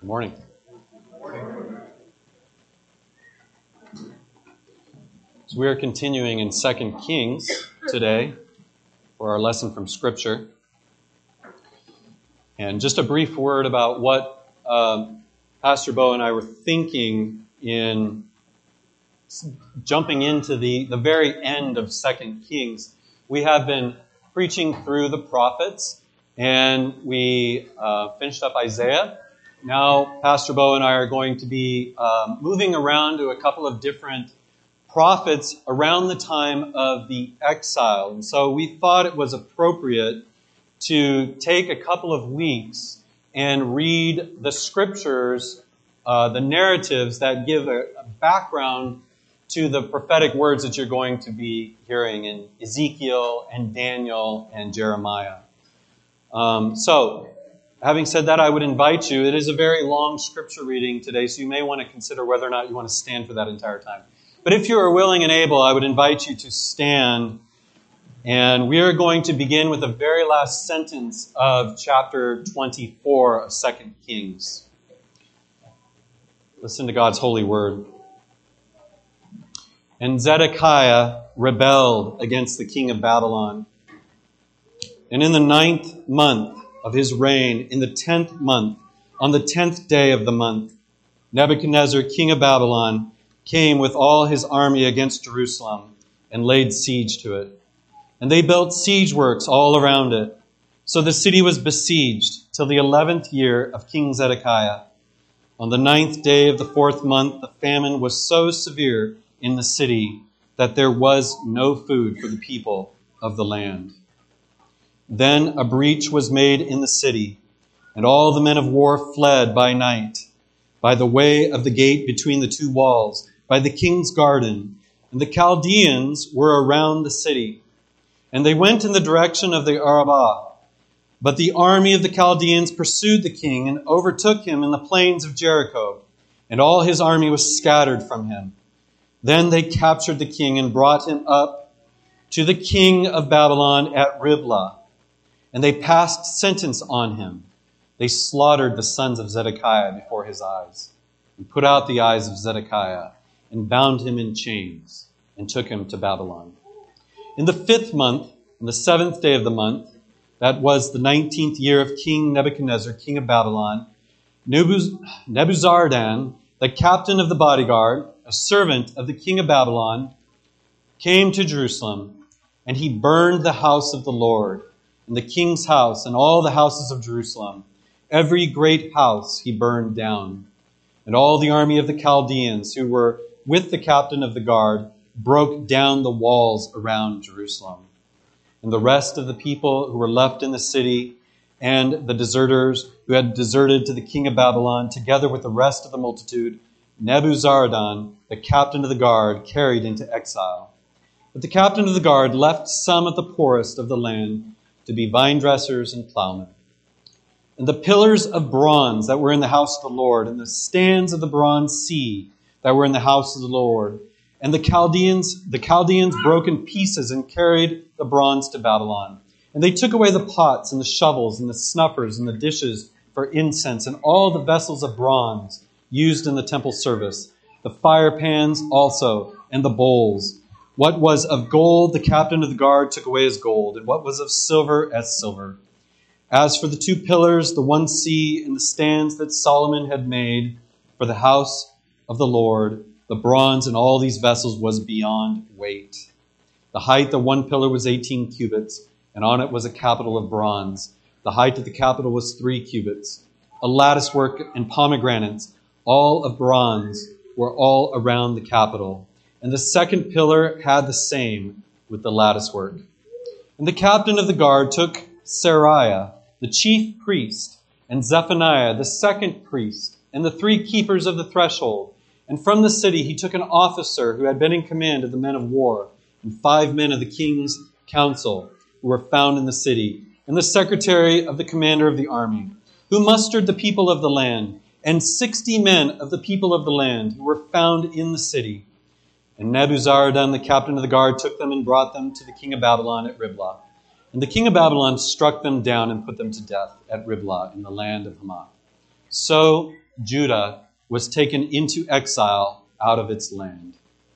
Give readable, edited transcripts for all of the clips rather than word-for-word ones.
Good morning. So we are continuing in 2 Kings today for our lesson from Scripture. And just a brief word about what Pastor Bo and I were thinking in jumping into the very end of 2 Kings. We have been preaching through the prophets, and we finished up Isaiah. Now, Pastor Bo and I are going to be moving around to a couple of different prophets around the time of the exile. And so we thought it was appropriate to take a couple of weeks and read the scriptures, the narratives that give a background to the prophetic words that you're going to be hearing in Ezekiel and Daniel and Jeremiah. Having said that, I would invite you, it is a very long scripture reading today, so you may want to consider whether or not you want to stand for that entire time. But if you are willing and able, I would invite you to stand, and we are going to begin with the very last sentence of chapter 24 of 2 Kings. Listen to God's holy word. And Zedekiah rebelled against the king of Babylon. And in the 9th month of his reign, in the 10th month, on the 10th day of the month, Nebuchadnezzar, king of Babylon, came with all his army against Jerusalem and laid siege to it. And they built siege works all around it. So the city was besieged till the 11th year of King Zedekiah. On the 9th day of the 4th month, the famine was so severe in the city that there was no food for the people of the land. Then a breach was made in the city, and all the men of war fled by night, by the way of the gate between the two walls, by the king's garden, and the Chaldeans were around the city. And they went in the direction of the Arabah. But the army of the Chaldeans pursued the king and overtook him in the plains of Jericho, and all his army was scattered from him. Then they captured the king and brought him up to the king of Babylon at Riblah. And they passed sentence on him. They slaughtered the sons of Zedekiah before his eyes, and put out the eyes of Zedekiah, and bound him in chains, and took him to Babylon. In the 5th month, on the 7th day of the month, that was the 19th year of King Nebuchadnezzar, king of Babylon, Nebuzaradan, the captain of the bodyguard, a servant of the king of Babylon, came to Jerusalem, and he burned the house of the Lord, and the king's house, and all the houses of Jerusalem. Every great house he burned down. And all the army of the Chaldeans who were with the captain of the guard broke down the walls around Jerusalem. And the rest of the people who were left in the city, and the deserters who had deserted to the king of Babylon, together with the rest of the multitude, Nebuzaradan, the captain of the guard, carried into exile. But the captain of the guard left some of the poorest of the land to be vine dressers and plowmen. And the pillars of bronze that were in the house of the Lord, and the stands of the bronze sea that were in the house of the Lord, and the Chaldeans broke in pieces and carried the bronze to Babylon. And they took away the pots and the shovels and the snuffers and the dishes for incense and all the vessels of bronze used in the temple service, the fire pans also and the bowls. What was of gold, the captain of the guard took away as gold, and what was of silver as silver. As for the 2 pillars, the one sea, and the stands that Solomon had made for the house of the Lord, the bronze in all these vessels was beyond weight. The height of one pillar was 18 cubits, and on it was a capital of bronze. The height of the capital was 3 cubits. A lattice work and pomegranates, all of bronze, were all around the capital. And the 2nd pillar had the same with the lattice work. And the captain of the guard took Seraiah, the chief priest, and Zephaniah, the 2nd priest, and the 3 keepers of the threshold. And from the city he took an officer who had been in command of the men of war, and 5 men of the king's council who were found in the city, and the secretary of the commander of the army, who mustered the people of the land, and 60 men of the people of the land who were found in the city. And Nebuzaradan, the captain of the guard, took them and brought them to the king of Babylon at Riblah. And the king of Babylon struck them down and put them to death at Riblah in the land of Hamath. So Judah was taken into exile out of its land.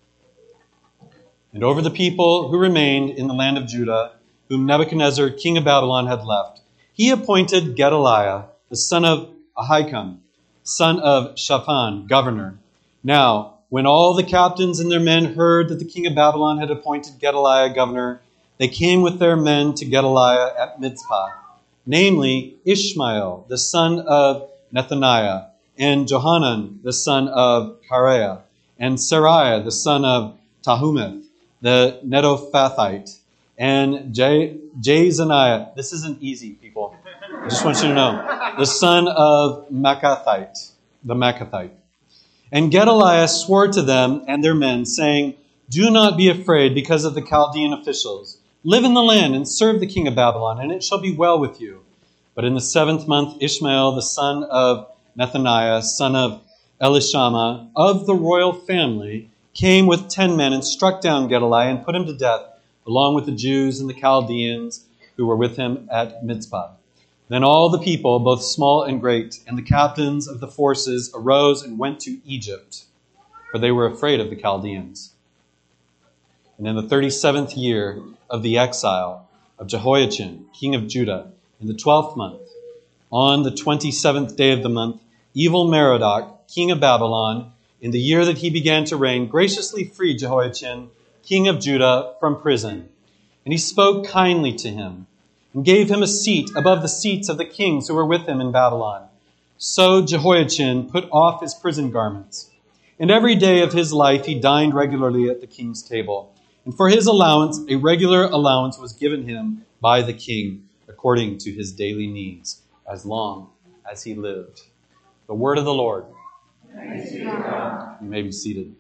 And over the people who remained in the land of Judah, whom Nebuchadnezzar, king of Babylon, had left, he appointed Gedaliah, the son of Ahikam, son of Shaphan, governor. Now, when all the captains and their men heard that the king of Babylon had appointed Gedaliah governor, they came with their men to Gedaliah at Mizpah, namely Ishmael, the son of Nethaniah, and Johanan, the son of Kareah, and Seraiah, the son of Tahumeth, the Netophathite, and Jezaniah. This isn't easy, people. I just want you to know. The son of Makathite, the Makathite. And Gedaliah swore to them and their men, saying, "Do not be afraid because of the Chaldean officials. Live in the land and serve the king of Babylon, and it shall be well with you." But in the 7th month, Ishmael, the son of Nethaniah, son of Elishama, of the royal family, came with 10 men and struck down Gedaliah and put him to death, along with the Jews and the Chaldeans who were with him at Mizpah. Then all the people, both small and great, and the captains of the forces arose and went to Egypt, for they were afraid of the Chaldeans. And in the 37th year of the exile of Jehoiachin, king of Judah, in the 12th month, on the 27th day of the month, Evil-Merodach, king of Babylon, in the year that he began to reign, graciously freed Jehoiachin, king of Judah, from prison. And he spoke kindly to him, and gave him a seat above the seats of the kings who were with him in Babylon. So Jehoiachin put off his prison garments, and every day of his life he dined regularly at the king's table. And for his allowance, a regular allowance was given him by the king, according to his daily needs, as long as he lived. The word of the Lord. Thanks be to God. You may be seated.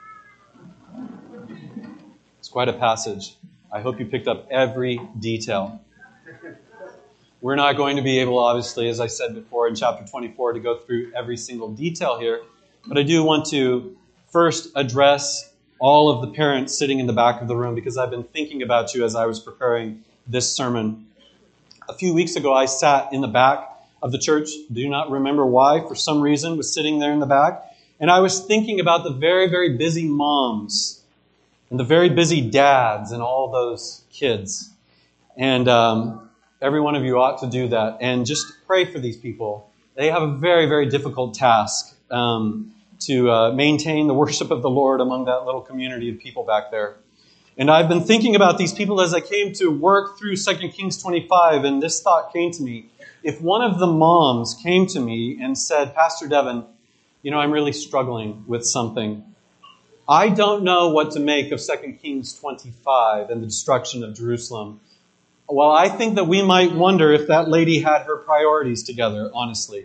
It's quite a passage. I hope you picked up every detail. We're not going to be able, obviously, as I said before in chapter 24, to go through every single detail here. But I do want to first address all of the parents sitting in the back of the room, because I've been thinking about you as I was preparing this sermon. A few weeks ago, I sat in the back of the church. Do not remember why. For some reason, was sitting there in the back. And I was thinking about the very, very busy moms and the very busy dads and all those kids. And every one of you ought to do that. And just pray for these people. They have a very, very difficult task to maintain the worship of the Lord among that little community of people back there. And I've been thinking about these people as I came to work through 2 Kings 25, and this thought came to me. If one of the moms came to me and said, "Pastor Devin, I'm really struggling with something. I don't know what to make of 2 Kings 25 and the destruction of Jerusalem." Well, I think that we might wonder if that lady had her priorities together, honestly.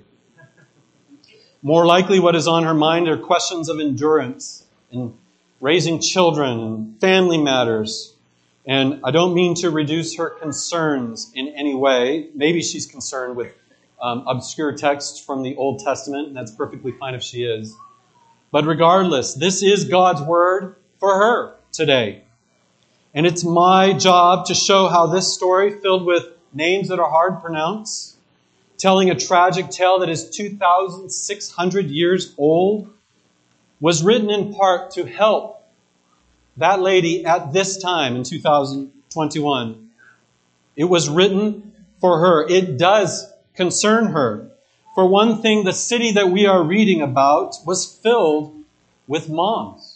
More likely what is on her mind are questions of endurance and raising children and family matters. And I don't mean to reduce her concerns in any way. Maybe she's concerned with obscure texts from the Old Testament, and that's perfectly fine if she is. But regardless, this is God's word for her today. And it's my job to show how this story, filled with names that are hard to pronounce, telling a tragic tale that is 2,600 years old, was written in part to help that lady at this time in 2021. It was written for her. It does concern her. For one thing, the city that we are reading about was filled with moms.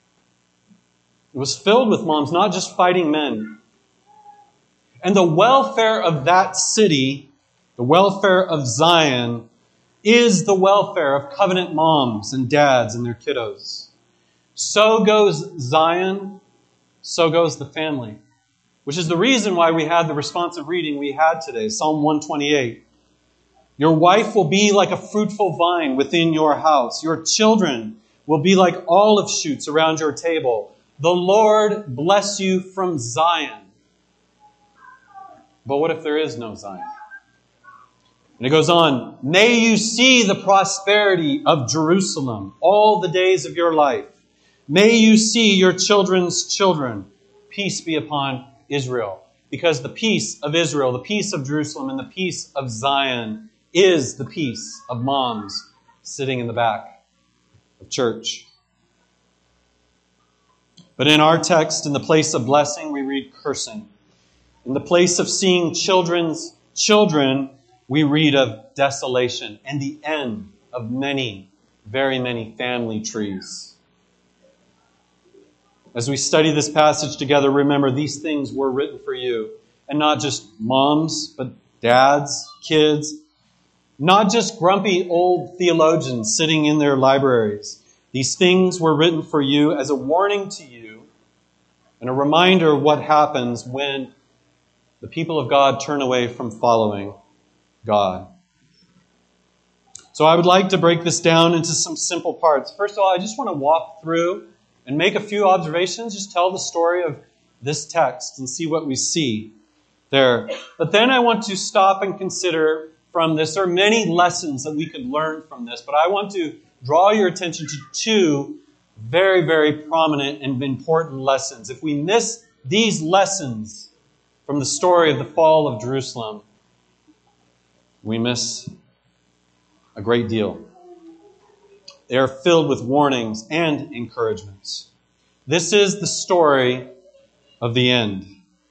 It was filled with moms, not just fighting men. And the welfare of that city, the welfare of Zion, is the welfare of covenant moms and dads and their kiddos. So goes Zion, so goes the family. Which is the reason why we had the responsive reading we had today, Psalm 128. Your wife will be like a fruitful vine within your house. Your children will be like olive shoots around your table. The Lord bless you from Zion. But what if there is no Zion? And it goes on, may you see the prosperity of Jerusalem all the days of your life. May you see your children's children. Peace be upon Israel. Because the peace of Israel, the peace of Jerusalem, and the peace of Zion is the peace of moms sitting in the back of church. But in our text, in the place of blessing, we read cursing. In the place of seeing children's children, we read of desolation and the end of many, very many family trees. As we study this passage together, remember these things were written for you. And not just moms, but dads, kids. Not just grumpy old theologians sitting in their libraries. These things were written for you as a warning to you and a reminder of what happens when the people of God turn away from following God. So I would like to break this down into some simple parts. First of all, I just want to walk through and make a few observations, just tell the story of this text and see what we see there. But then I want to stop and consider from this. There are many lessons that we could learn from this, but I want to draw your attention to two very, very prominent and important lessons. If we miss these lessons from the story of the fall of Jerusalem, we miss a great deal. They are filled with warnings and encouragements. This is the story of the end.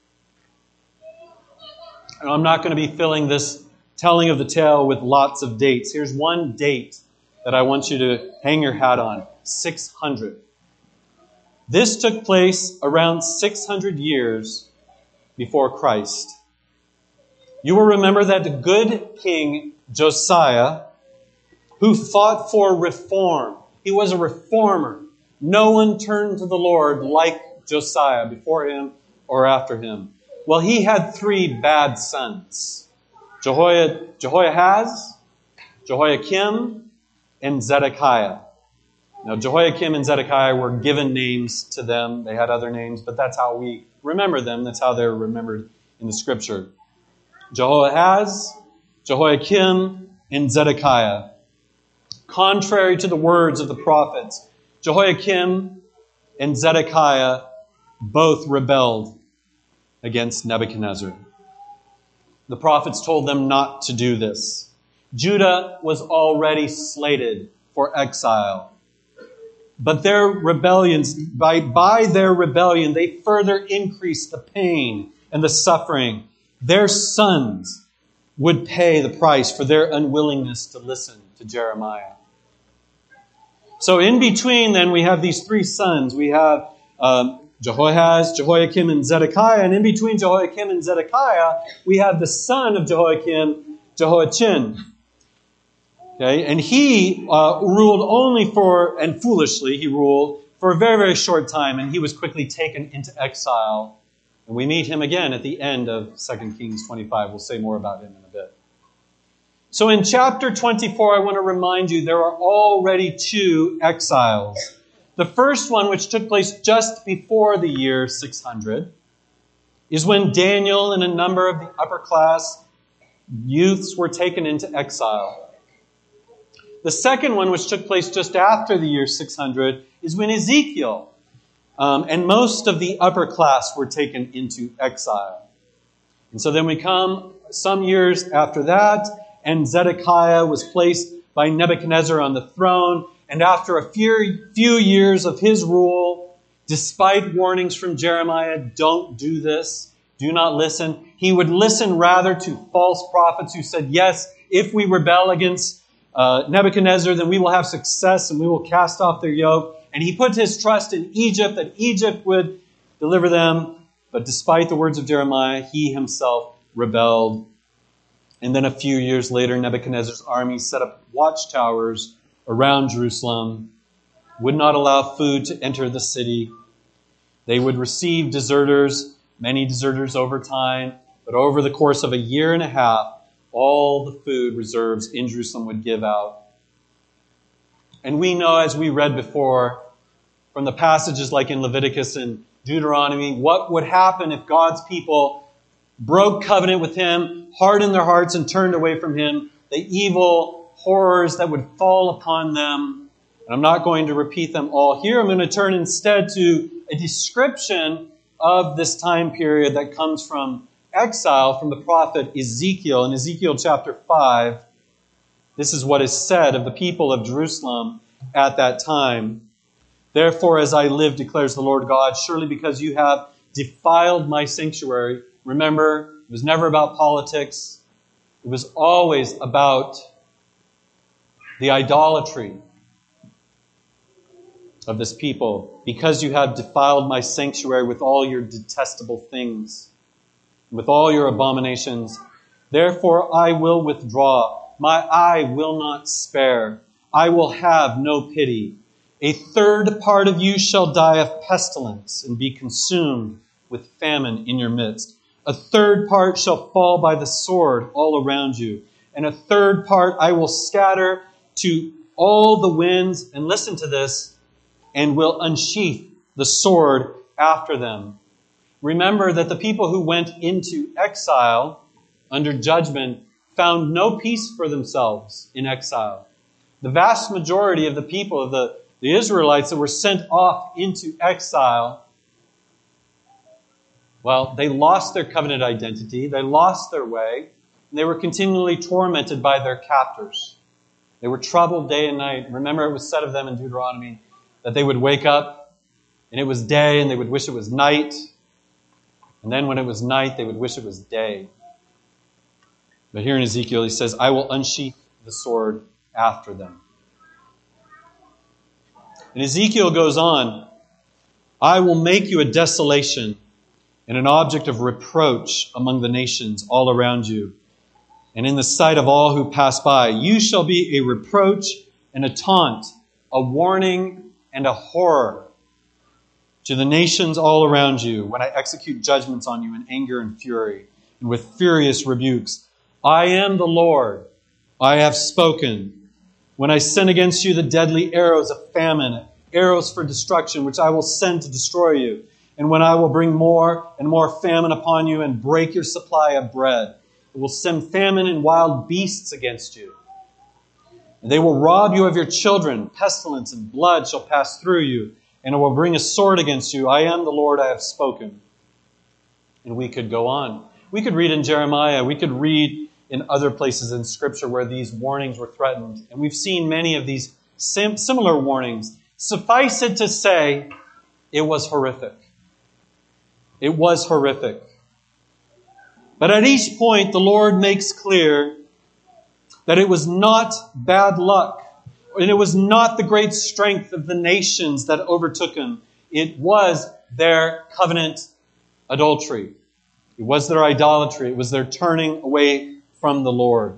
And I'm not going to be filling this telling of the tale with lots of dates. Here's one date that I want you to hang your hat on. 600. This took place around 600 years before Christ. You will remember that the good king Josiah, who fought for reform, he was a reformer. No one turned to the Lord like Josiah before him or after him. Well, he had three bad sons. Jehoahaz, Jehoiakim, and Zedekiah. Now, Jehoiakim and Zedekiah were given names to them. They had other names, but that's how we remember them. That's how they're remembered in the Scripture. Jehoahaz, Jehoiakim, and Zedekiah. Contrary to the words of the prophets, Jehoiakim and Zedekiah both rebelled against Nebuchadnezzar. The prophets told them not to do this. Judah was already slated for exile. But their rebellions, by their rebellion, they further increased the pain and the suffering. Their sons would pay the price for their unwillingness to listen to Jeremiah. So in between, then, we have these three sons. We have Jehoahaz, Jehoiakim, and Zedekiah. And in between Jehoiakim and Zedekiah, we have the son of Jehoiakim, Jehoiachin. Okay, and he ruled only and foolishly, he ruled for a very, very short time, and he was quickly taken into exile. And we meet him again at the end of 2 Kings 25. We'll say more about him in a bit. So in chapter 24, I want to remind you there are already two exiles. The first one, which took place just before the year 600, is when Daniel and a number of the upper class youths were taken into exile. The second one, which took place just after the year 600, is when Ezekiel and most of the upper class were taken into exile. And so then we come some years after that, and Zedekiah was placed by Nebuchadnezzar on the throne. And after a few years of his rule, despite warnings from Jeremiah, don't do this, do not listen, he would listen rather to false prophets who said, yes, if we rebel against Nebuchadnezzar, then we will have success and we will cast off their yoke. And he put his trust in Egypt, that Egypt would deliver them. But despite the words of Jeremiah, he himself rebelled. And then a few years later, Nebuchadnezzar's army set up watchtowers around Jerusalem, would not allow food to enter the city. They would receive deserters, many deserters over time, but over the course of a year and a half, all the food reserves in Jerusalem would give out. And we know, as we read before, from the passages like in Leviticus and Deuteronomy, what would happen if God's people broke covenant with Him, hardened their hearts, and turned away from Him, the evil horrors that would fall upon them. And I'm not going to repeat them all here. I'm going to turn instead to a description of this time period that comes from exile from the prophet Ezekiel. In Ezekiel chapter 5, This is what is said of the people of Jerusalem at that time. Therefore, as I live, declares the Lord God, surely because you have defiled my sanctuary. Remember, it was never about politics. It was always about the idolatry of this people. Because you have defiled my sanctuary with all your detestable things, with all your abominations, therefore I will withdraw. My eye will not spare. I will have no pity. A third part of you shall die of pestilence and be consumed with famine in your midst. A third part shall fall by the sword all around you. And a third part I will scatter to all the winds. And listen to this. And will unsheath the sword after them. Remember that the people who went into exile under judgment found no peace for themselves in exile. The vast majority of the people of the Israelites that were sent off into exile, well, they lost their covenant identity, they lost their way, and they were continually tormented by their captors. They were troubled day and night. Remember, it was said of them in Deuteronomy that they would wake up and it was day and they would wish it was night. And then when it was night, they would wish it was day. But here in Ezekiel, he says, I will unsheath the sword after them. And Ezekiel goes on, I will make you a desolation and an object of reproach among the nations all around you. And in the sight of all who pass by, you shall be a reproach and a taunt, a warning and a horror to the nations all around you when I execute judgments on you in anger and fury and with furious rebukes. I am the Lord. I have spoken. When I send against you the deadly arrows of famine, arrows for destruction, which I will send to destroy you, and when I will bring more and more famine upon you and break your supply of bread, I will send famine and wild beasts against you. And they will rob you of your children. Pestilence and blood shall pass through you, and I will bring a sword against you. I am the Lord, I have spoken. And we could go on. We could read in Jeremiah. We could read in other places in Scripture where these warnings were threatened. And we've seen many of these similar warnings. Suffice it to say, it was horrific. It was horrific. But at each point, the Lord makes clear that it was not bad luck, and it was not the great strength of the nations that overtook him. It was their covenant adultery. It was their idolatry. It was their turning away from the Lord.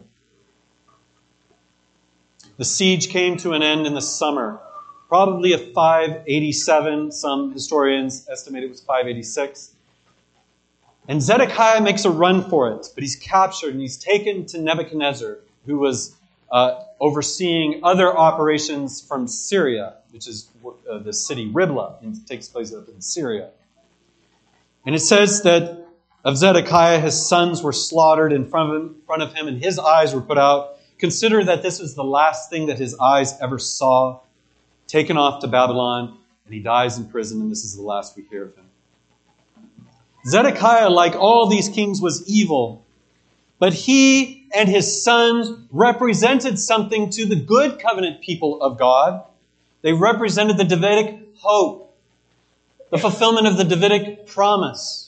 The siege came to an end in the summer, probably of 587. Some historians estimate it was 586. And Zedekiah makes a run for it, but he's captured and he's taken to Nebuchadnezzar, who was overseeing other operations from Syria, which is the city Riblah, and it takes place up in Syria. And it says that of Zedekiah, his sons were slaughtered in front of him, and his eyes were put out. Consider that this was the last thing that his eyes ever saw, taken off to Babylon, and he dies in prison, and this is the last we hear of him. Zedekiah, like all these kings, was evil, but he and his sons represented something to the good covenant people of God. They represented the Davidic hope, the fulfillment of the Davidic promise.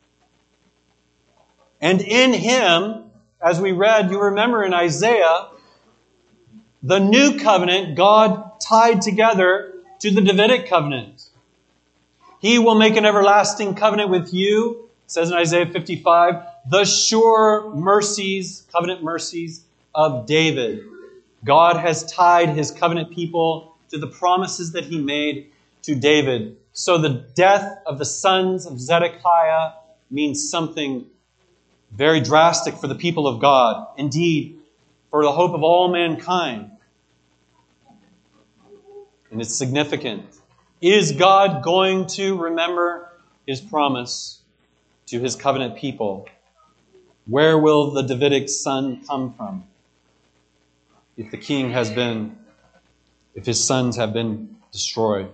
And in him, as we read, you remember in Isaiah, the new covenant God tied together to the Davidic covenant. He will make an everlasting covenant with you, it says in Isaiah 55, the sure mercies, covenant mercies of David. God has tied his covenant people to the promises that he made to David. So the death of the sons of Zedekiah means something very drastic for the people of God. Indeed, for the hope of all mankind. And it's significant. Is God going to remember his promise to his covenant people? Where will the Davidic son come from? If his sons have been destroyed.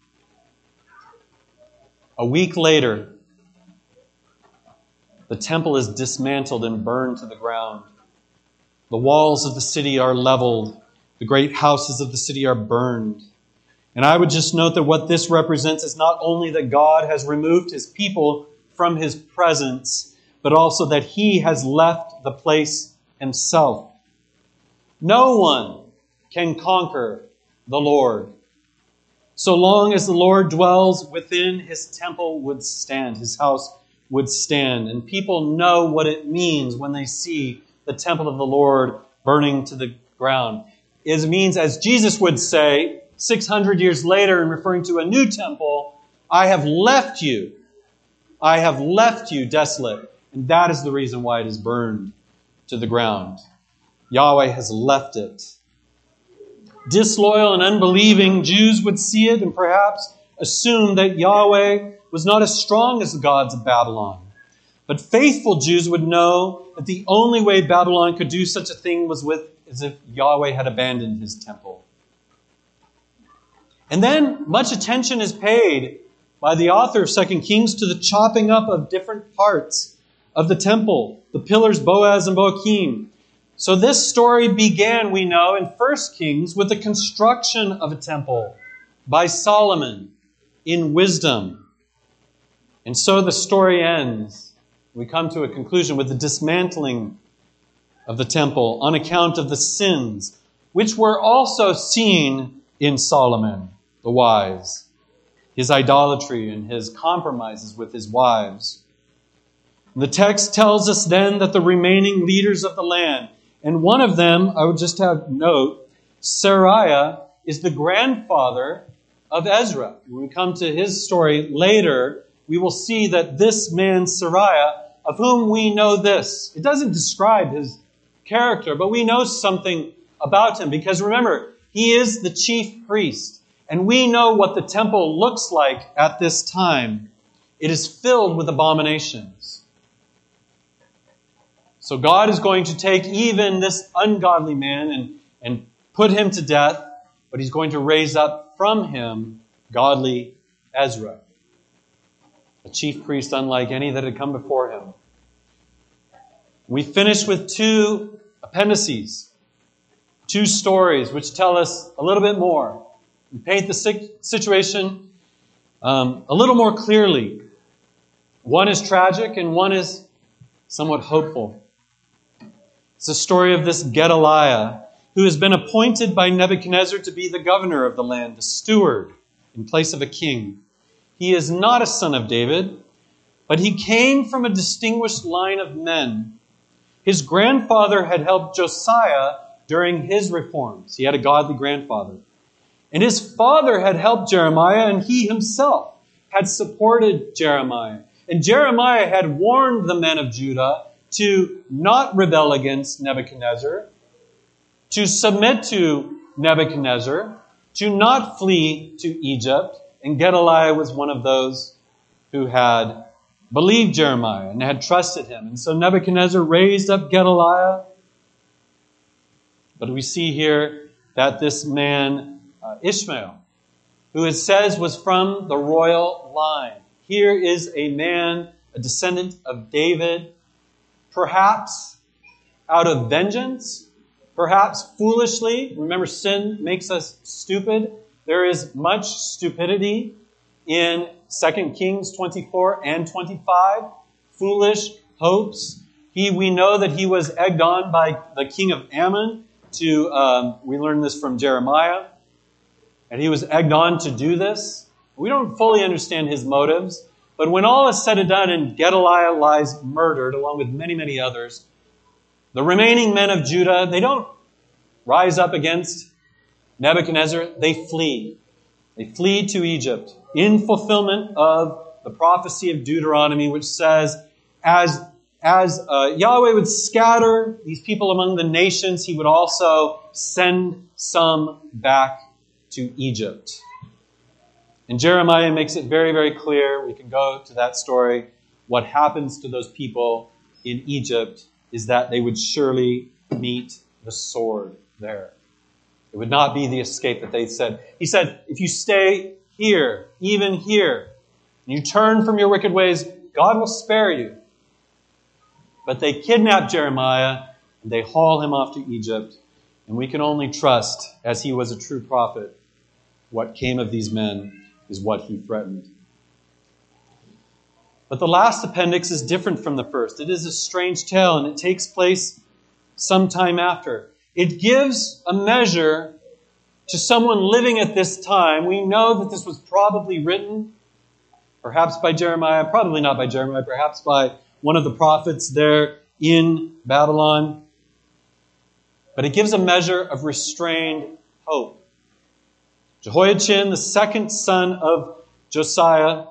A week later, the temple is dismantled and burned to the ground. The walls of the city are leveled. The great houses of the city are burned. And I would just note that what this represents is not only that God has removed his people from his presence, but also that he has left the place himself. No one can conquer the Lord. So long as the Lord dwells within, his temple would stand, his house would stand. And people know what it means when they see the temple of the Lord burning to the ground. It means, as Jesus would say 600 years later in referring to a new temple, I have left you. I have left you desolate. And that is the reason why it is burned to the ground. Yahweh has left it. Disloyal and unbelieving Jews would see it and perhaps assume that Yahweh was not as strong as the gods of Babylon. But faithful Jews would know that the only way Babylon could do such a thing was as if Yahweh had abandoned his temple. And then much attention is paid by the author of 2 Kings to the chopping up of different parts of the temple, the pillars Boaz and Boachim. So this story began, we know, in 1 Kings with the construction of a temple by Solomon in wisdom. And so the story ends. We come to a conclusion with the dismantling of the temple on account of the sins, which were also seen in Solomon, the wise, his idolatry and his compromises with his wives. The text tells us then that the remaining leaders of the land, and one of them, I would just have note, Seraiah is the grandfather of Ezra. When we come to his story later, we will see that this man, Seraiah, of whom we know this. It doesn't describe his character, but we know something about him. Because remember, he is the chief priest. And we know what the temple looks like at this time. It is filled with abominations. So God is going to take even this ungodly man and put him to death, but he's going to raise up from him godly Ezra, a chief priest unlike any that had come before him. We finish with two appendices, two stories which tell us a little bit more and paint the situation a little more clearly. One is tragic and one is somewhat hopeful. It's the story of this Gedaliah, who has been appointed by Nebuchadnezzar to be the governor of the land, the steward, in place of a king. He is not a son of David, but he came from a distinguished line of men. His grandfather had helped Josiah during his reforms. He had a godly grandfather. And his father had helped Jeremiah, and he himself had supported Jeremiah. And Jeremiah had warned the men of Judah to not rebel against Nebuchadnezzar, to submit to Nebuchadnezzar, to not flee to Egypt. And Gedaliah was one of those who had believed Jeremiah and had trusted him. And so Nebuchadnezzar raised up Gedaliah. But we see here that this man, Ishmael, who it says was from the royal line. Here is a man, a descendant of David, perhaps out of vengeance, perhaps foolishly. Remember, sin makes us stupid. There is much stupidity in 2 Kings 24 and 25. Foolish hopes. We know that he was egged on by the king of Ammon to, we learn this from Jeremiah, and he was egged on to do this. We don't fully understand his motives, but when all is said and done and Gedaliah lies murdered along with many, many others, the remaining men of Judah, they don't rise up against Nebuchadnezzar. They flee. They flee to Egypt in fulfillment of the prophecy of Deuteronomy, which says, as Yahweh would scatter these people among the nations, he would also send some back to Egypt. And Jeremiah makes it very, very clear. We can go to that story. What happens to those people in Egypt is that they would surely meet the sword there. It would not be the escape that they said. He said, if you stay here, even here, and you turn from your wicked ways, God will spare you. But they kidnapped Jeremiah They haul him off to Egypt, and we can only trust, as he was a true prophet, what came of these men is what he threatened. But the last appendix is different from the first. It is a strange tale, and it takes place some time after. It gives a measure to someone living at this time. We know that this was probably written, perhaps by Jeremiah, probably not by Jeremiah, perhaps by one of the prophets there in Babylon. But it gives a measure of restrained hope. Jehoiakim, the second son of Josiah,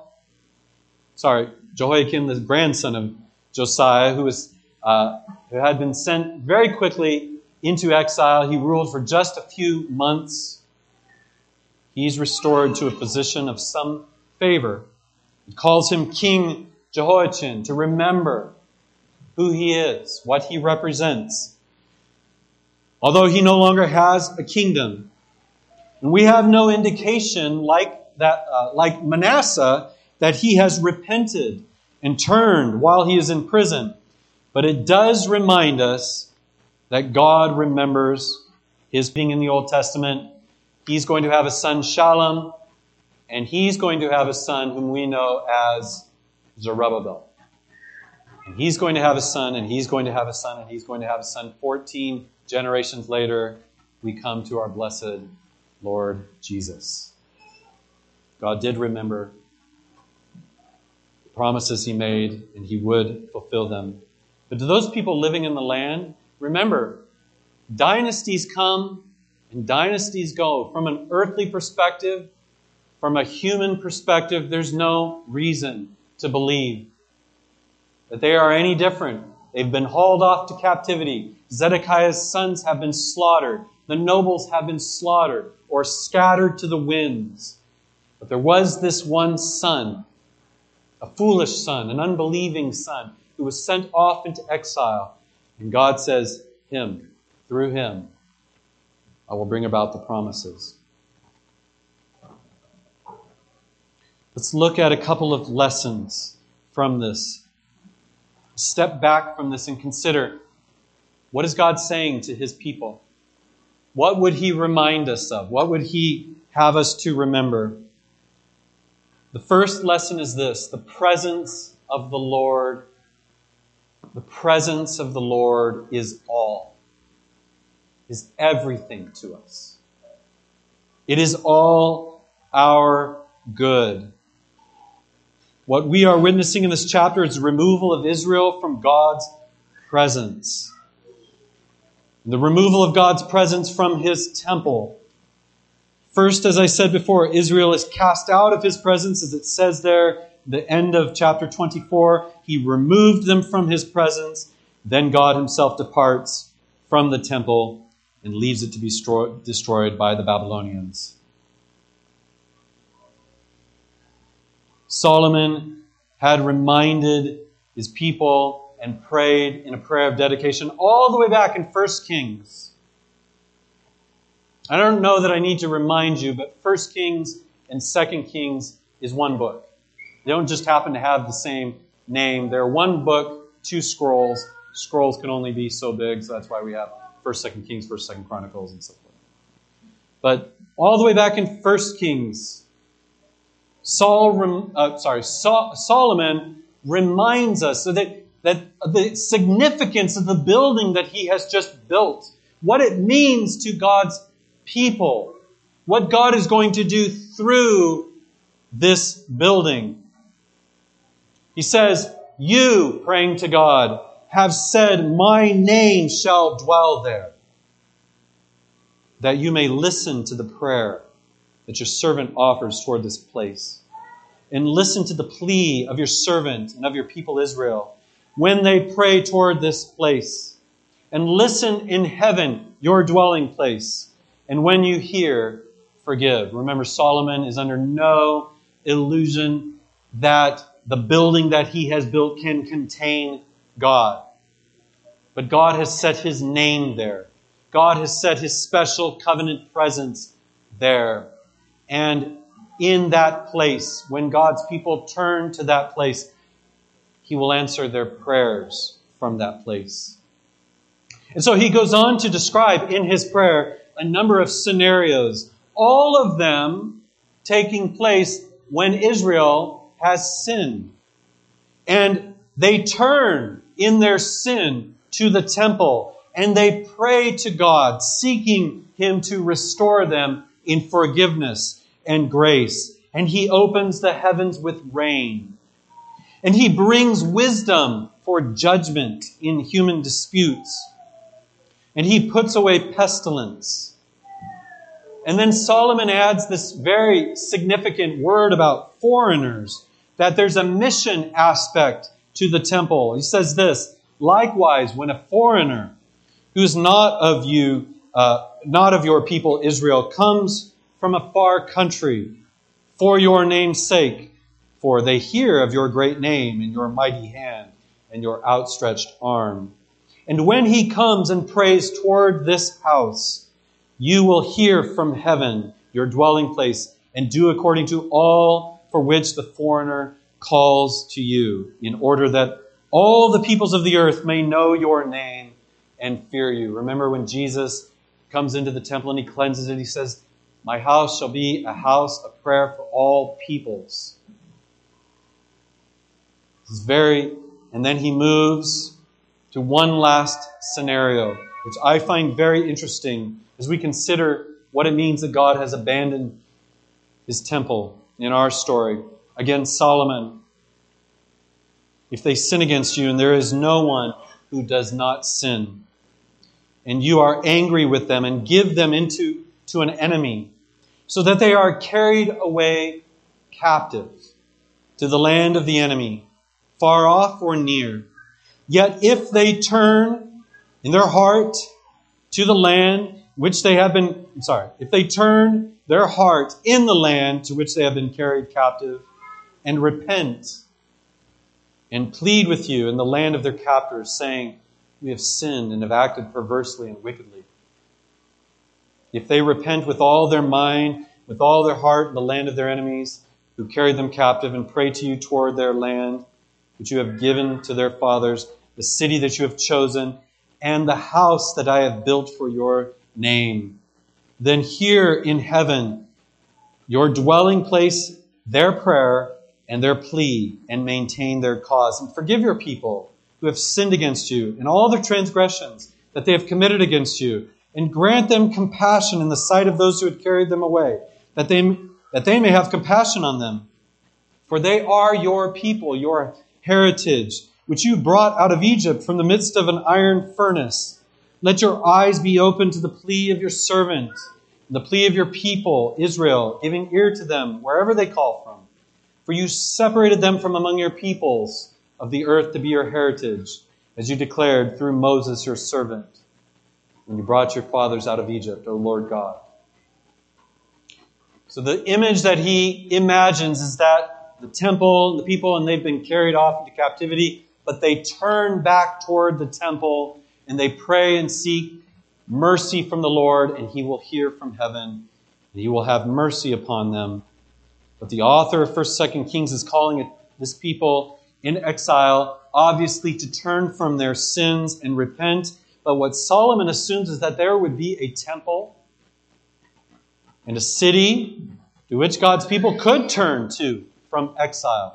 Jehoiakim, the grandson of Josiah, who had been sent very quickly into exile. He ruled for just a few months. He's restored to a position of some favor. He calls him King Jehoiachin to remember who he is, what he represents. Although he no longer has a kingdom. And we have no indication, like Manasseh, that he has repented and turned while he is in prison. But it does remind us that God remembers his being in the Old Testament. He's going to have a son, Shalom, and he's going to have a son whom we know as Zerubbabel. And he's going to have a son, and he's going to have a son, and he's going to have a son. 14 generations later, we come to our blessed Lord Jesus. God did remember the promises he made, and he would fulfill them. But to those people living in the land, remember, dynasties come and dynasties go. From an earthly perspective, from a human perspective, there's no reason to believe that they are any different. They've been hauled off to captivity. Zedekiah's sons have been slaughtered. The nobles have been slaughtered or scattered to the winds. But there was this one son, a foolish son, an unbelieving son, who was sent off into exile. And God says, through him, I will bring about the promises. Let's look at a couple of lessons from this. Step back from this and consider, what is God saying to his people? What would he remind us of? What would he have us to remember? The first lesson is this: the presence of the Lord. The presence of the Lord is all, is everything to us. It is all our good. What we are witnessing in this chapter is the removal of Israel from God's presence. The removal of God's presence from his temple. First, as I said before, Israel is cast out of his presence, as it says there, the end of chapter 24. He removed them from his presence. Then God himself departs from the temple and leaves it to be destroyed by the Babylonians. Solomon had reminded his people and prayed in a prayer of dedication all the way back in 1 Kings. I don't know that I need to remind you, but 1 Kings and 2 Kings is one book. They don't just happen to have the same name. They're one book, two scrolls. Scrolls can only be so big, so that's why we have 1st, 2nd Kings, 1st, 2nd Chronicles, and so forth. But all the way back in 1 Kings, Solomon reminds us that the significance of the building that he has just built, what it means to God's people, what God is going to do through this building. He says, "You," praying to God, "have said, my name shall dwell there, that you may listen to the prayer that your servant offers toward this place. And listen to the plea of your servant and of your people Israel when they pray toward this place. And listen in heaven, your dwelling place. And when you hear, forgive." Remember, Solomon is under no illusion that the building that he has built can contain God. But God has set his name there. God has set his special covenant presence there. And in that place, when God's people turn to that place, he will answer their prayers from that place. And so he goes on to describe in his prayer a number of scenarios, all of them taking place when Israel has sinned. And they turn in their sin to the temple, and they pray to God, seeking Him to restore them in forgiveness and grace. And He opens the heavens with rain. And He brings wisdom for judgment in human disputes. And He puts away pestilence. And then Solomon adds this very significant word about foreigners, that there's a mission aspect to the temple. He says this, likewise, when a foreigner who's not of you, not of your people Israel, comes from a far country for your name's sake, for they hear of your great name and your mighty hand and your outstretched arm. And when he comes and prays toward this house, you will hear from heaven, your dwelling place, and do according to all for which the foreigner calls to you, in order that all the peoples of the earth may know your name and fear you. Remember when Jesus comes into the temple and He cleanses it, He says, my house shall be a house of prayer for all peoples. And then He moves to one last scenario, which I find very interesting as we consider what it means that God has abandoned His temple in our story. Again, Solomon, if they sin against you, and there is no one who does not sin, and you are angry with them and give them into an enemy, so that they are carried away captive to the land of the enemy, far off or near. Yet if they turn in their heart to the land which they have been, if they turn their heart in the land to which they have been carried captive, and repent and plead with you in the land of their captors, saying, we have sinned and have acted perversely and wickedly. If they repent with all their mind, with all their heart in the land of their enemies, who carried them captive, and pray to you toward their land, which you have given to their fathers, the city that you have chosen, and the house that I have built for your name, then hear in heaven your dwelling place, their prayer, and their plea, and maintain their cause. And forgive your people who have sinned against you in all their transgressions that they have committed against you, and grant them compassion in the sight of those who had carried them away, that they may have compassion on them. For they are your people, your heritage, which you brought out of Egypt from the midst of an iron furnace. Let your eyes be open to the plea of your servant, the plea of your people, Israel, giving ear to them wherever they call from. For you separated them from among your peoples of the earth to be your heritage, as you declared through Moses your servant, when you brought your fathers out of Egypt, O Lord God. So the image that he imagines is that the temple, the people, and they've been carried off into captivity, but they turn back toward the temple and they pray and seek mercy from the Lord, and He will hear from heaven, and He will have mercy upon them. But the author of 1st, 2nd Kings is calling this people in exile, obviously to turn from their sins and repent. But what Solomon assumes is that there would be a temple and a city to which God's people could turn to from exile.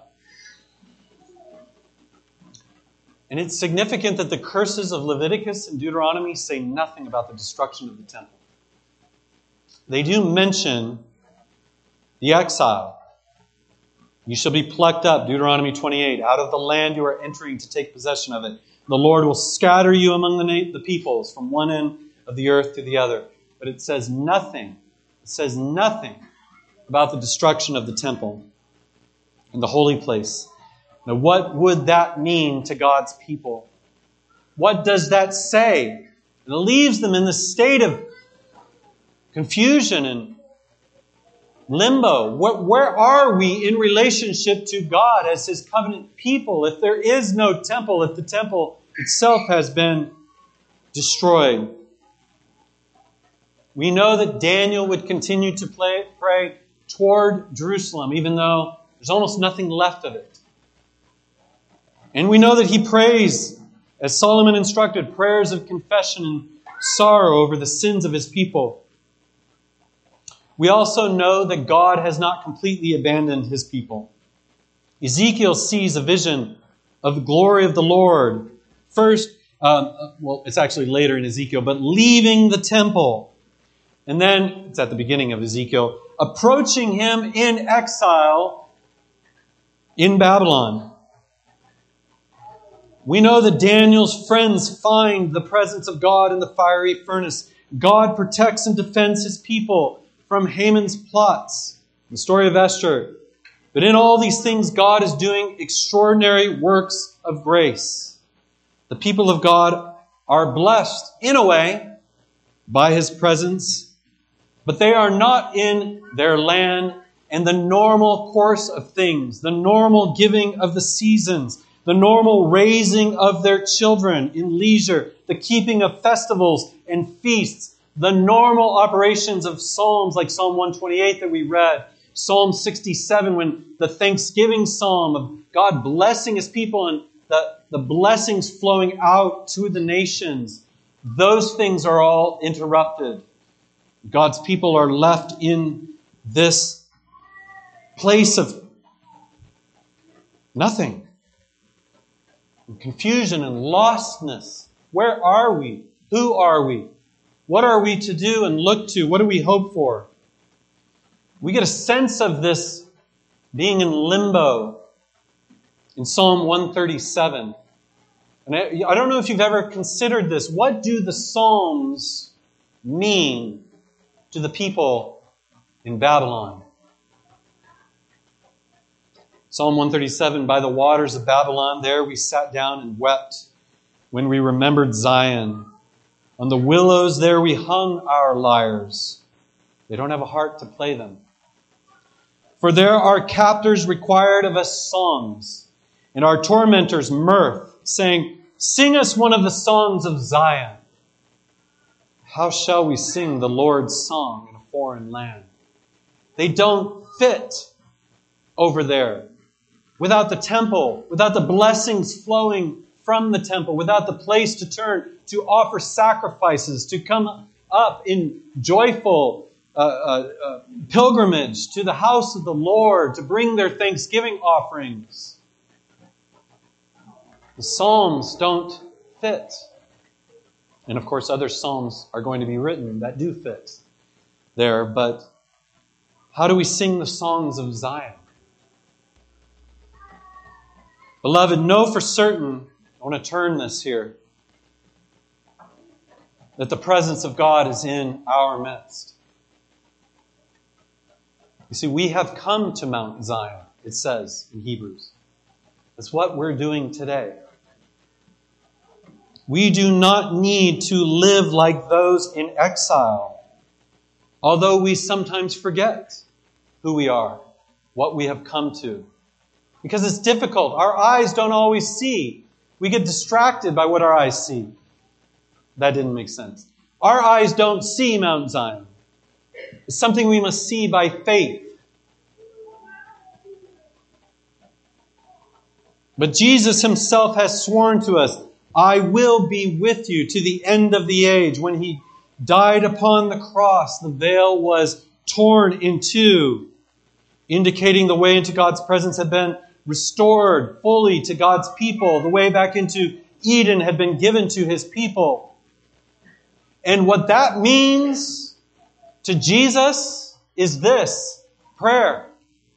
And it's significant that the curses of Leviticus and Deuteronomy say nothing about the destruction of the temple. They do mention the exile. You shall be plucked up, Deuteronomy 28, out of the land you are entering to take possession of it. The Lord will scatter you among the peoples from one end of the earth to the other. But it says nothing. It says nothing about the destruction of the temple and the holy place. Now, what would that mean to God's people? What does that say? And it leaves them in the state of confusion and limbo. Where are we in relationship to God as His covenant people if there is no temple, if the temple itself has been destroyed? We know that Daniel would continue to pray toward Jerusalem, even though there's almost nothing left of it. And we know that he prays As Solomon instructed, prayers of confession and sorrow over the sins of his people. We also know that God has not completely abandoned his people. Ezekiel sees a vision of the glory of the Lord. First, it's actually later in Ezekiel, but leaving the temple. And then, it's at the beginning of Ezekiel, approaching him in exile in Babylon. We know that Daniel's friends find the presence of God in the fiery furnace. God protects and defends his people from Haman's plots. The story of Esther. But in all these things, God is doing extraordinary works of grace. The people of God are blessed, in a way, by his presence, but they are not in their land and the normal course of things, the normal giving of the seasons, the normal raising of their children in leisure, the keeping of festivals and feasts, the normal operations of Psalms like Psalm 128 that we read, Psalm 67, when the thanksgiving psalm of God blessing his people and the blessings flowing out to the nations, those things are all interrupted. God's people are left in this place of nothing. Confusion and lostness. Where are we? Who are we? What are we to do and look to? What do we hope for? We get a sense of this being in limbo in Psalm 137. And I don't know if you've ever considered this. What do the Psalms mean to the people in Babylon? Psalm 137, by the waters of Babylon, there we sat down and wept when we remembered Zion. On the willows there we hung our lyres. They don't have a heart to play them. For there our captors required of us songs, and our tormentors mirth, saying, "Sing us one of the songs of Zion." How shall we sing the Lord's song in a foreign land? They don't fit over there. Without the temple, without the blessings flowing from the temple, without the place to turn, to offer sacrifices, to come up in joyful pilgrimage to the house of the Lord, to bring their thanksgiving offerings. The Psalms don't fit. And of course, other Psalms are going to be written that do fit there. But how do we sing the songs of Zion? Beloved, know for certain, I want to turn this here, that the presence of God is in our midst. You see, we have come to Mount Zion, it says in Hebrews. That's what we're doing today. We do not need to live like those in exile, although we sometimes forget who we are, what we have come to. Because it's difficult. Our eyes don't always see. We get distracted by what our eyes see. That didn't make sense. Our eyes don't see Mount Zion. It's something we must see by faith. But Jesus himself has sworn to us, "I will be with you to the end of the age." When he died upon the cross, the veil was torn in two, indicating the way into God's presence had been restored fully to God's people. The way back into Eden had been given to his people. And what that means to Jesus is this: prayer.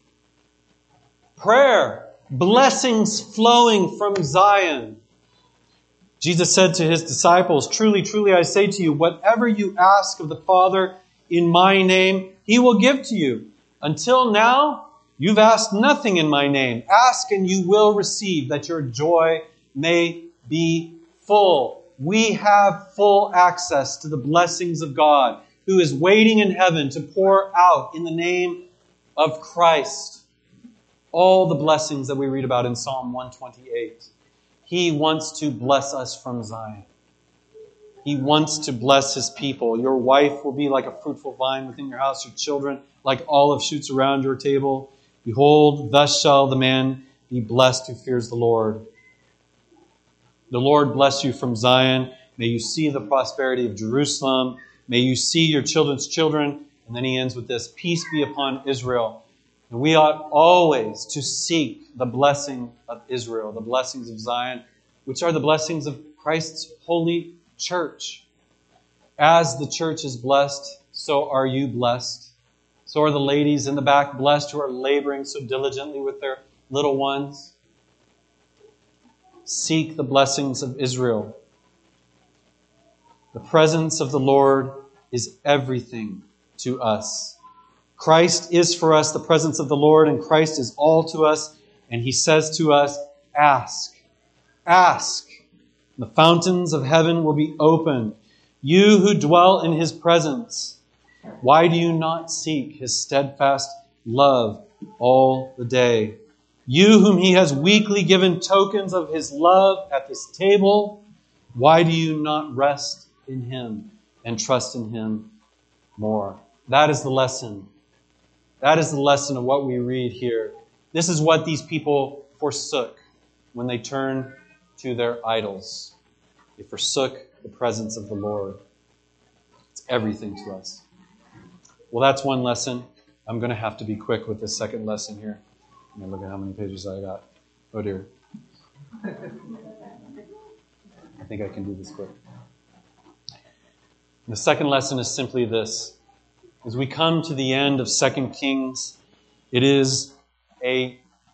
Prayer. Blessings flowing from Zion. Jesus said to his disciples, "Truly, truly, I say to you, whatever you ask of the Father in my name, he will give to you. Until now, you've asked nothing in my name. Ask and you will receive, that your joy may be full." We have full access to the blessings of God, who is waiting in heaven to pour out in the name of Christ all the blessings that we read about in Psalm 128. He wants to bless us from Zion. He wants to bless his people. Your wife will be like a fruitful vine within your house, your children like olive shoots around your table. Behold, thus shall the man be blessed who fears the Lord. The Lord bless you from Zion. May you see the prosperity of Jerusalem. May you see your children's children. And then he ends with this, peace be upon Israel. And we ought always to seek the blessing of Israel, the blessings of Zion, which are the blessings of Christ's holy church. As the church is blessed, so are you blessed. So are the ladies in the back blessed who are laboring so diligently with their little ones. Seek the blessings of Israel. The presence of the Lord is everything to us. Christ is for us the presence of the Lord, and Christ is all to us. And he says to us, ask, ask. The fountains of heaven will be opened. You who dwell in his presence, why do you not seek his steadfast love all the day? You whom he has weekly given tokens of his love at this table, why do you not rest in him and trust in him more? That is the lesson. That is the lesson of what we read here. This is what these people forsook when they turned to their idols. They forsook the presence of the Lord. It's everything to us. Well, that's one lesson. I'm going to have to be quick with this second lesson here. Let me look at how many pages I got. Oh dear. I think I can do this quick. The second lesson is simply this. As we come to the end of 2 Kings, it is the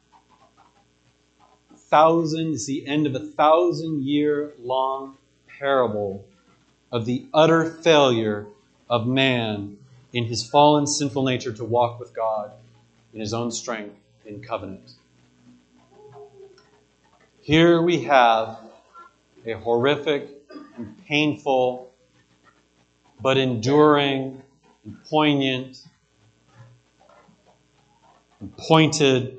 end of a 1,000-year-long parable of the utter failure of man in his fallen sinful nature to walk with God in his own strength in covenant. Here we have a horrific and painful but enduring and poignant and pointed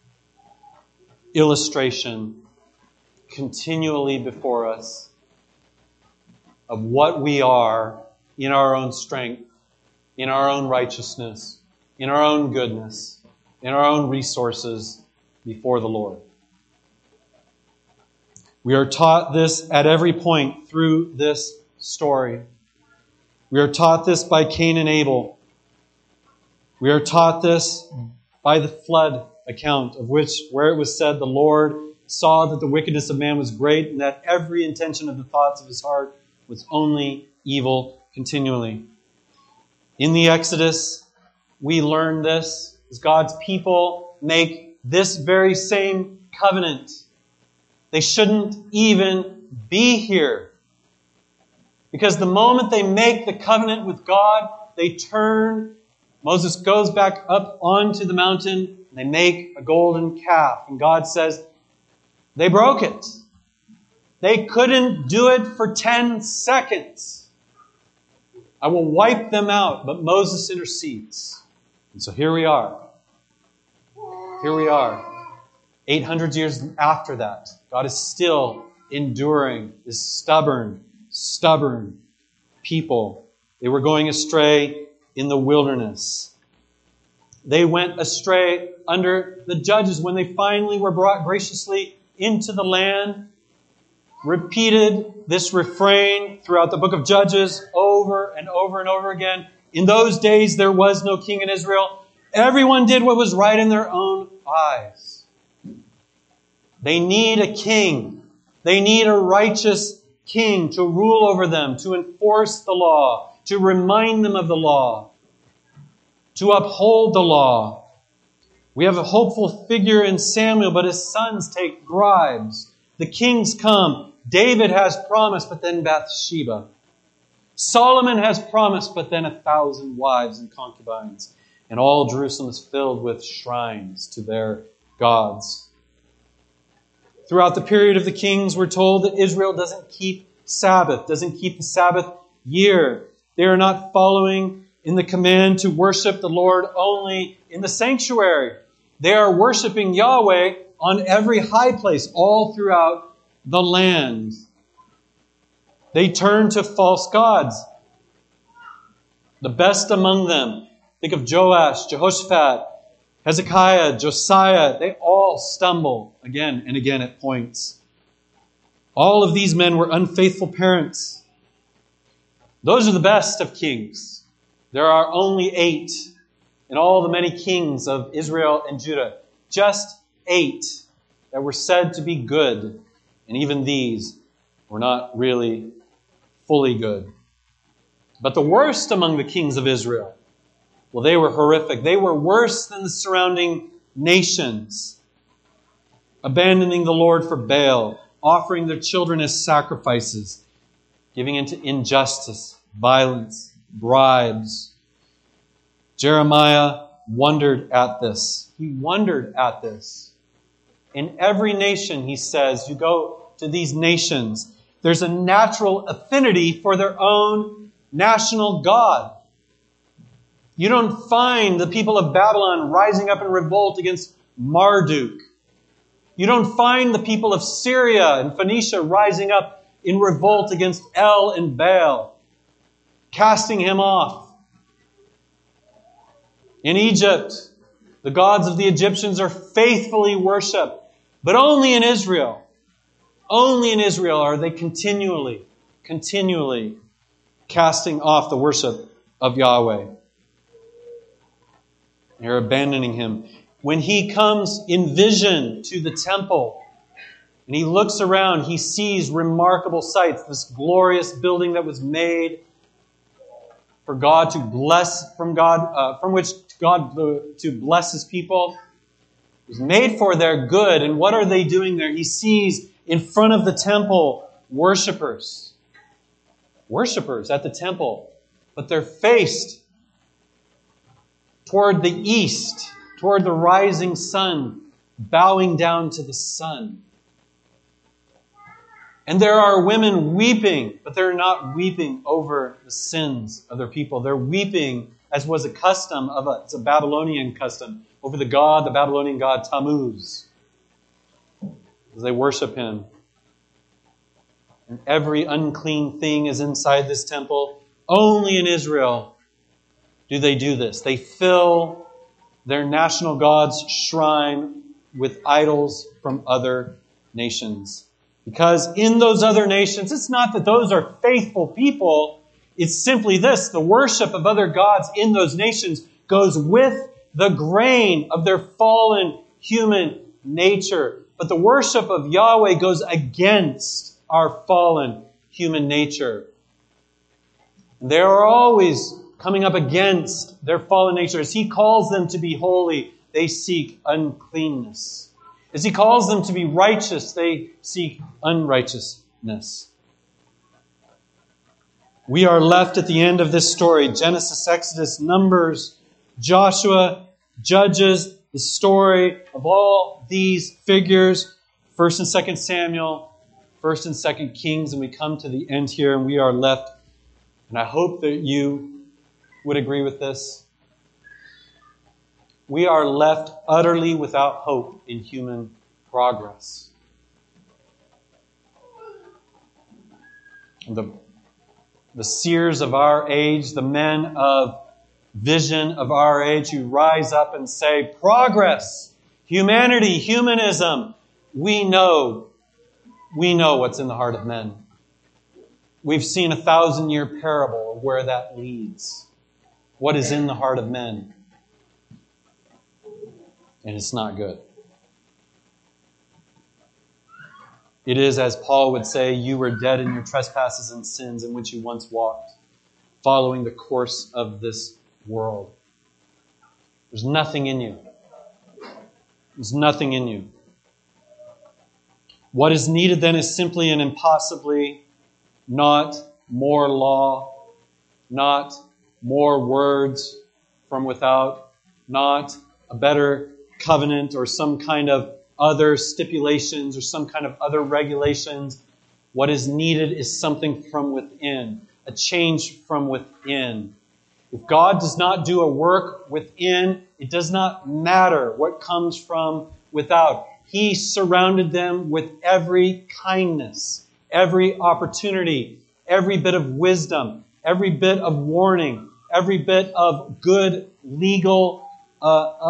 illustration continually before us of what we are in our own strength, in our own righteousness, in our own goodness, in our own resources before the Lord. We are taught this at every point through this story. We are taught this by Cain and Abel. We are taught this by the flood account, of which, where it was said, the Lord saw that the wickedness of man was great, and that every intention of the thoughts of his heart was only evil continually. In the Exodus, we learn this as God's people make this very same covenant. They shouldn't even be here. Because the moment they make the covenant with God, they turn. Moses goes back up onto the mountain, and they make a golden calf. And God says, they broke it. They couldn't do it for 10 seconds. I will wipe them out, but Moses intercedes. And so here we are. Here we are. 800 years after that, God is still enduring this stubborn people. They were going astray in the wilderness. They went astray under the judges when they finally were brought graciously into the land. Repeated this refrain throughout the book of Judges over and over and over again. In those days there was no king in Israel. Everyone did what was right in their own eyes. They need a king. They need a righteous king to rule over them, to enforce the law, to remind them of the law, to uphold the law. We have a hopeful figure in Samuel, but his sons take bribes. The kings come. David has promised, but then Bathsheba. Solomon has promised, but then 1,000 wives and concubines. And all Jerusalem is filled with shrines to their gods. Throughout the period of the kings, we're told that Israel doesn't keep Sabbath, doesn't keep the Sabbath year. They are not following in the command to worship the Lord only in the sanctuary. They are worshiping Yahweh on every high place, all throughout the land. They turn to false gods. The best among them, think of Joash, Jehoshaphat, Hezekiah, Josiah, they all stumble again and again at points. All of these men were unfaithful parents. Those are the best of kings. There are only 8 in all the many kings of Israel and Judah. Just 8 that were said to be good. And even these were not really fully good. But the worst among the kings of Israel, well, they were horrific. They were worse than the surrounding nations, abandoning the Lord for Baal, offering their children as sacrifices, giving into injustice, violence, bribes. Jeremiah wondered at this. He wondered at this. In every nation, he says, you go to these nations, there's a natural affinity for their own national god. You don't find the people of Babylon rising up in revolt against Marduk. You don't find the people of Syria and Phoenicia rising up in revolt against El and Baal, casting him off. In Egypt, the gods of the Egyptians are faithfully worshipped, but only in Israel are they continually casting off the worship of Yahweh. They're abandoning him. When he comes in vision to the temple and he looks around, he sees remarkable sights. This glorious building that was made for God to bless, from which God to bless his people. It was made for their good. And what are they doing there? He sees in front of the temple worshipers at the temple, but they're faced toward the east, toward the rising sun, bowing down to the sun. And there are women weeping, but they're not weeping over the sins of their people. They're weeping, as was a custom it's a Babylonian custom, over the Babylonian god Tammuz, as they worship him. And every unclean thing is inside this temple. Only in Israel do they do this. They fill their national god's shrine with idols from other nations. Because in those other nations, it's not that those are faithful people. It's simply this. The worship of other gods in those nations goes with the grain of their fallen human nature. But the worship of Yahweh goes against our fallen human nature. They are always coming up against their fallen nature. As he calls them to be holy, they seek uncleanness. As he calls them to be righteous, they seek unrighteousness. We are left at the end of this story. Genesis, Exodus, Numbers, Joshua, Judges, the story of all these figures, 1st and 2nd Samuel, 1st and 2nd Kings, and we come to the end here and we are left, and I hope that you would agree with this. We are left utterly without hope in human progress. The seers of our age, the men of vision of our age who rise up and say, progress, humanity, humanism, we know what's in the heart of men. We've seen a 1,000-year parable of where that leads. What is in the heart of men? And it's not good. It is, as Paul would say, you were dead in your trespasses and sins in which you once walked, following the course of this world. There's nothing in you. There's nothing in you. What is needed then is simply and impossibly not more law, not more words from without, not a better covenant or some kind of other stipulations or some kind of other regulations. What is needed is something from within, a change from within. If God does not do a work within, it does not matter what comes from without. He surrounded them with every kindness, every opportunity, every bit of wisdom, every bit of warning, every bit of good legal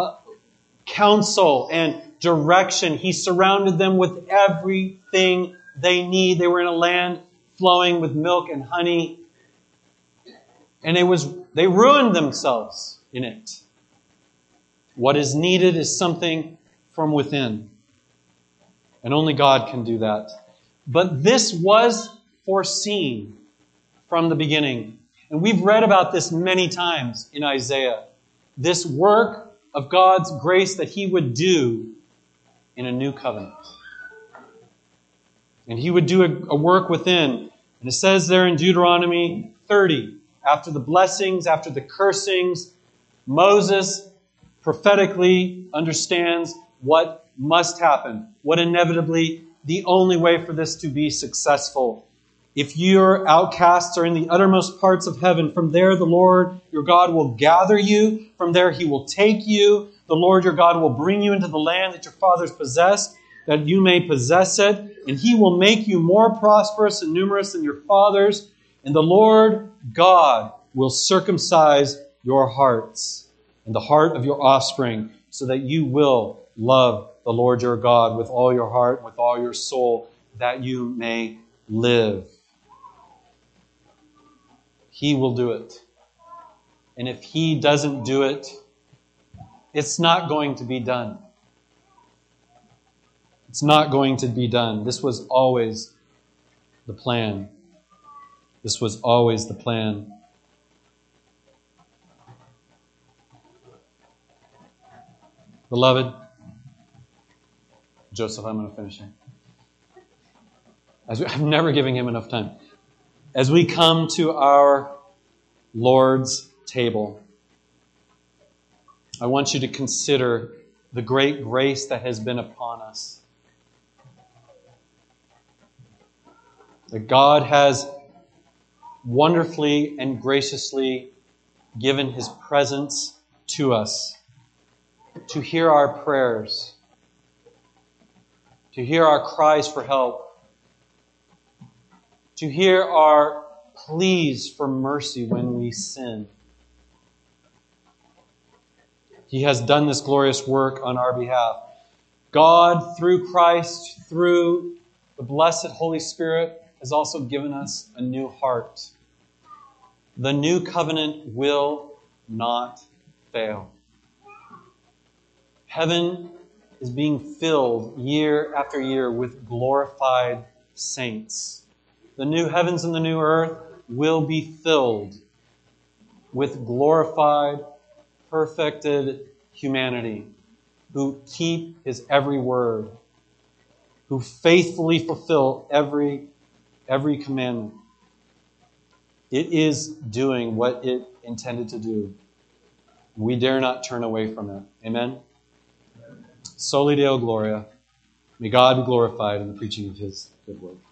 counsel and direction. He surrounded them with everything they need. They were in a land flowing with milk and honey. And they ruined themselves in it. What is needed is something from within. And only God can do that. But this was foreseen from the beginning. And we've read about this many times in Isaiah. This work of God's grace that He would do in a new covenant. And He would do a work within. And it says there in Deuteronomy 30, after the blessings, after the cursings, Moses prophetically understands what must happen, what inevitably the only way for this to be successful. If your outcasts are in the uttermost parts of heaven, from there the Lord your God will gather you. From there He will take you. The Lord your God will bring you into the land that your fathers possessed, that you may possess it. And He will make you more prosperous and numerous than your fathers. And the Lord God will circumcise your hearts and the heart of your offspring, so that you will love the Lord your God with all your heart, with all your soul, that you may live. He will do it. And if He doesn't do it, it's not going to be done. It's not going to be done. This was always the plan. This was always the plan. Beloved, Joseph, I'm going to finish here. I'm never giving him enough time. As we come to our Lord's table, I want you to consider the great grace that has been upon us. That God has wonderfully and graciously given His presence to us, to hear our prayers, to hear our cries for help, to hear our pleas for mercy when we sin. He has done this glorious work on our behalf. God, through Christ, through the blessed Holy Spirit, has also given us a new heart. The new covenant will not fail. Heaven is being filled year after year with glorified saints. The new heavens and the new earth will be filled with glorified, perfected humanity who keep His every word, who faithfully fulfill every commandment. It is doing what it intended to do. We dare not turn away from it. Amen? Soli Deo Gloria. May God be glorified in the preaching of His good word.